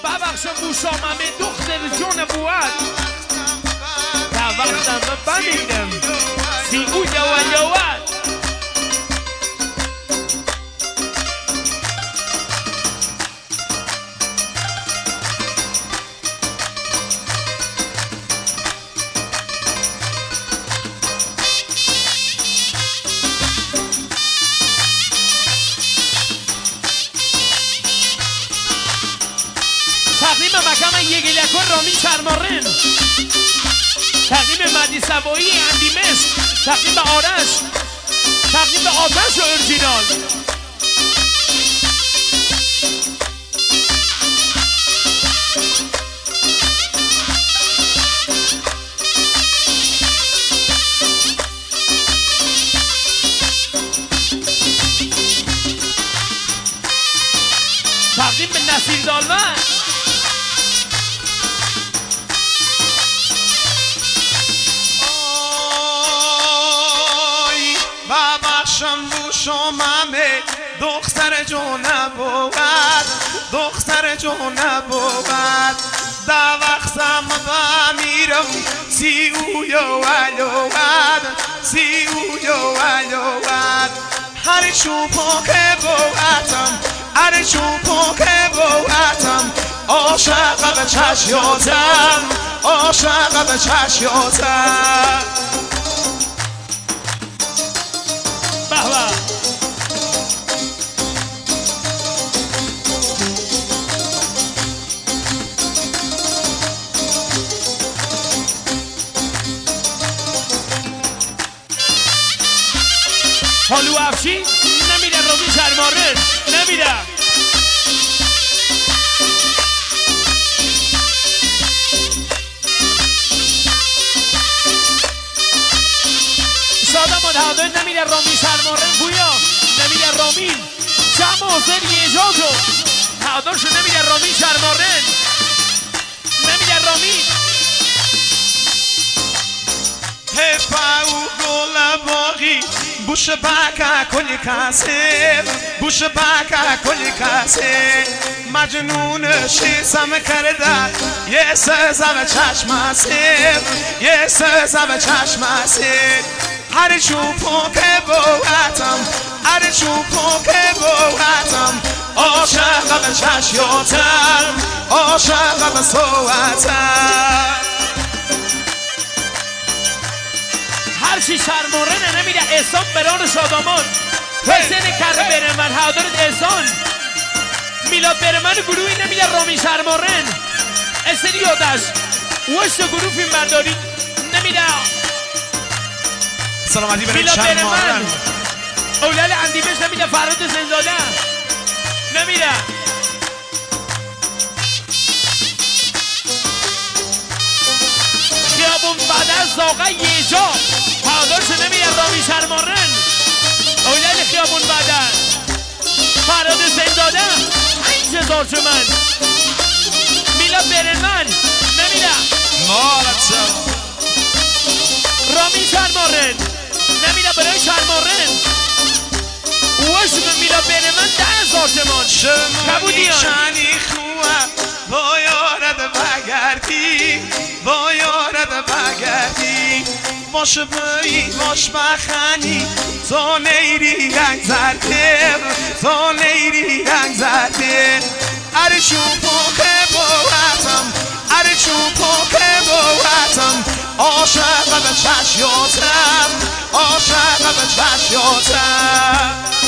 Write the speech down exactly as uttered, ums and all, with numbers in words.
ببخشم بوشاممه دختر جون بوات تا وقتم بمیرم سی او یوالوات تقدیم مکم یگلکور رامی شرمارن تقدیم مدی سوایی اندیمش تقدیم به آرش تقدیم به آتش و ارجینال تقدیم به نصیر دالمن ببخشم بوشاممه دختر جون بود دختر جون بود دا وقتم بمیرم سی او یوالوات سی او یوالوات هر چوبو که بواتم هر چوبو که بواتم عاشق به چشیاتم عاشق به چشیاتم حالو افشین نمیره رومی شرمارن نمیره شادم مدهاده نمیره رومی شرمارن بویا نمیره رومین شم حسین یجاتو هاداشو نمیره رومی شرمارن نمیره رومین هفاو گل باقی بوش باکا کلی کاسه بوش باکا کلی کاسه مجنون شیسم کرده یه سزم چشم سیر یه سزم چشم سیر هر چوبو که بواتم هر چوبو که بواتم عاشق به چشیاتم عاشق به صوتم هرچی شرمورنه نمیده احسان بران شادامان حسین کره بره من حاضرت احسان میلاد بره من گروهی نمیده رامی شرمورن استریادش وشت گروه فیلم برداری نمیده سلامتی برای میلاد بره من شرمورن اولاد اندیمش نمیده فراد زنزاده نمیده خیابون بعد از زاقه یه جا پاداش نمیده رامی شرمارن اولاد خیابون بعد فراد زنداده پنج هزار تومن میلاد برنمن نمیده مالت رامی شرمارن نمیده برای شرمارن وش به میلاد برنمن ده هزار تومن شمانی شنی خواه با یارد بگردی با یارد بگردی باش بایی باش بخنی تو نیری رنگ زرده تو نیری رنگ زرده هر چوبو که بواتم هر چوبو که بواتم عاشق به چشیاتم عاشق به چشیاتم